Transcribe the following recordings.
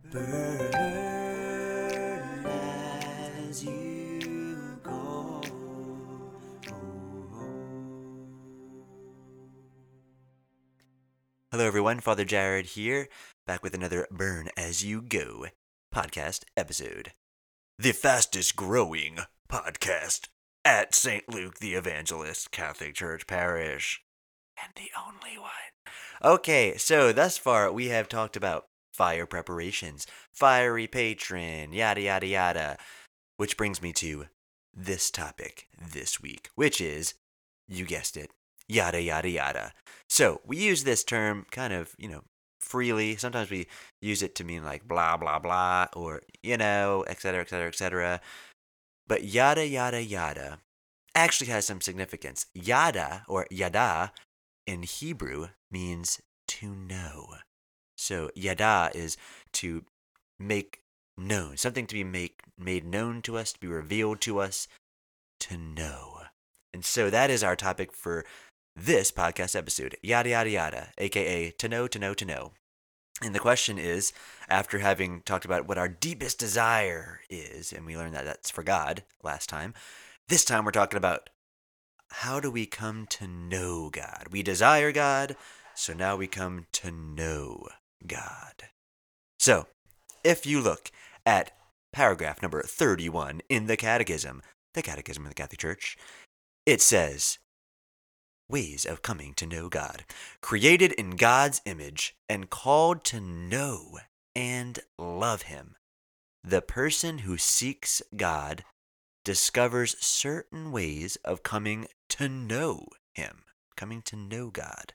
Burn as you go. Hello, everyone. Father Jared here, back with another Burn As You Go podcast episode. The fastest growing podcast at St. Luke the Evangelist Catholic Church Parish. And the only one. Okay, so thus far we have talked about fire preparations, fiery patron, yada yada yada. Which brings me to this topic this week, which is, you guessed it, yada yada yada. So we use this term kind of, freely. Sometimes we use it to mean like blah blah blah or, etc., etc., etc. But yada yada yada actually has some significance. Yada or yada in Hebrew means to know. So yada is to make known, something to be made known to us, to be revealed to us, to know. And so that is our topic for this podcast episode, yada yada yada, aka to know, to know, to know. And the question is, after having talked about what our deepest desire is, and we learned that that's for God last time, this time we're talking about how do we come to know God? We desire God, so now we come to know God. So, if you look at paragraph number 31 in the Catechism of the Catholic Church, it says, ways of coming to know God. Created in God's image and called to know and love Him. The person who seeks God discovers certain ways of coming to know Him, coming to know God.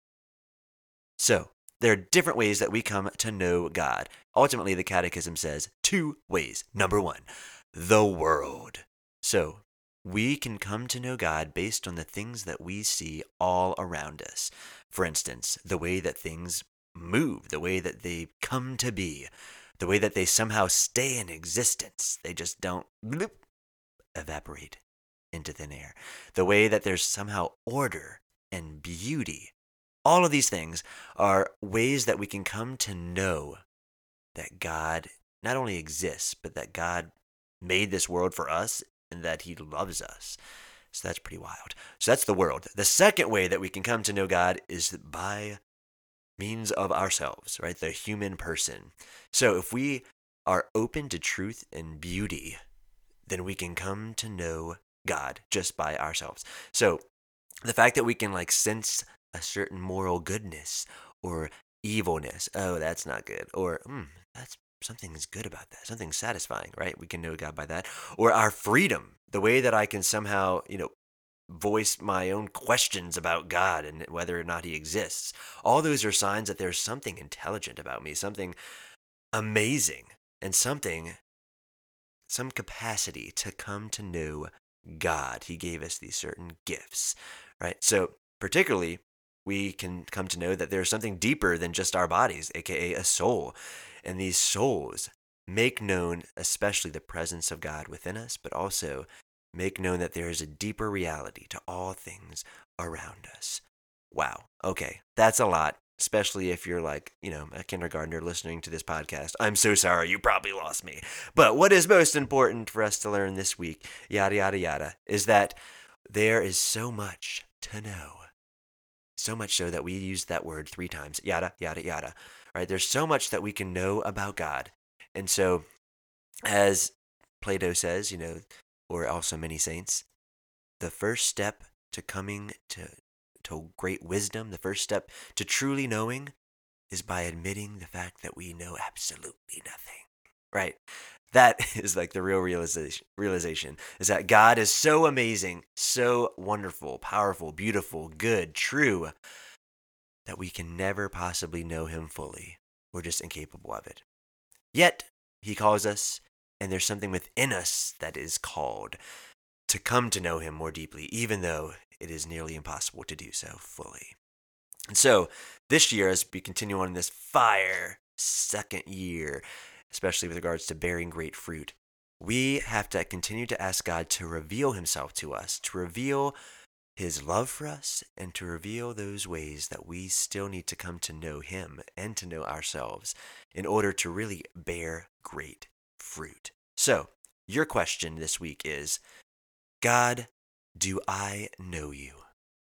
So, there are different ways that we come to know God. Ultimately, the Catechism says 2 ways. Number 1, the world. So, we can come to know God based on the things that we see all around us. For instance, the way that things move, the way that they come to be, the way that they somehow stay in existence. They just don't bloop, evaporate into thin air. The way that there's somehow order and beauty. All of these things are ways that we can come to know that God not only exists, but that God made this world for us and that He loves us. So that's pretty wild. So that's the world. The second way that we can come to know God is by means of ourselves, right? The human person. So if we are open to truth and beauty, then we can come to know God just by ourselves. So the fact that we can sense a certain moral goodness or evilness, oh, that's not good, or that's something is good about that, something satisfying, right? We can know God by that. Or our freedom, the way that I can somehow, voice my own questions about God and whether or not He exists. All those are signs that there's something intelligent about me, something amazing, and some capacity to come to know God. He gave us these certain gifts, right? So, particularly, we can come to know that there's something deeper than just our bodies, aka a soul. And these souls make known, especially the presence of God within us, but also make known that there is a deeper reality to all things around us. Wow. Okay. That's a lot, especially if you're a kindergartner listening to this podcast. I'm so sorry. You probably lost me. But what is most important for us to learn this week, yada, yada, yada, is that there is so much to know. So much so that we use that word 3 times, yada, yada, yada, right? There's so much that we can know about God. And so, as Plato says, or also many saints, the first step to coming to great wisdom, the first step to truly knowing is by admitting the fact that we know absolutely nothing, right? That is the real realization is that God is so amazing, so wonderful, powerful, beautiful, good, true, that we can never possibly know Him fully. We're just incapable of it. Yet, He calls us, and there's something within us that is called to come to know Him more deeply, even though it is nearly impossible to do so fully. And so, this year, as we continue on in this fire second year, especially with regards to bearing great fruit, we have to continue to ask God to reveal Himself to us, to reveal His love for us and to reveal those ways that we still need to come to know Him and to know ourselves in order to really bear great fruit. So, your question this week is, God, do I know you?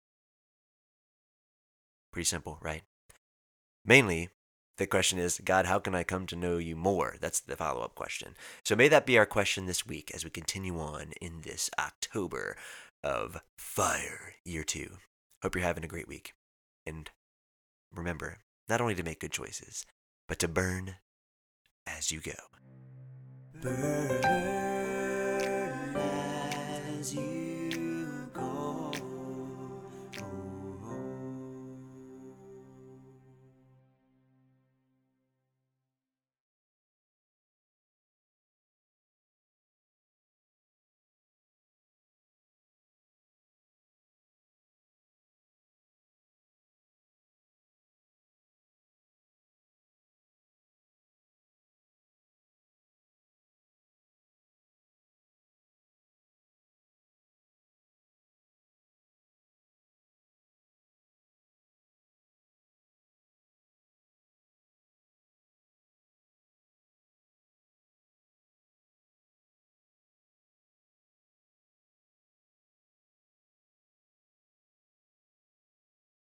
Pretty simple, right? Mainly, the question is, God, how can I come to know you more? That's the follow up question. So may that be our question this week as we continue on in this October of Fire Year 2. Hope you're having a great week. And remember, not only to make good choices, but to burn as you go. Burn as you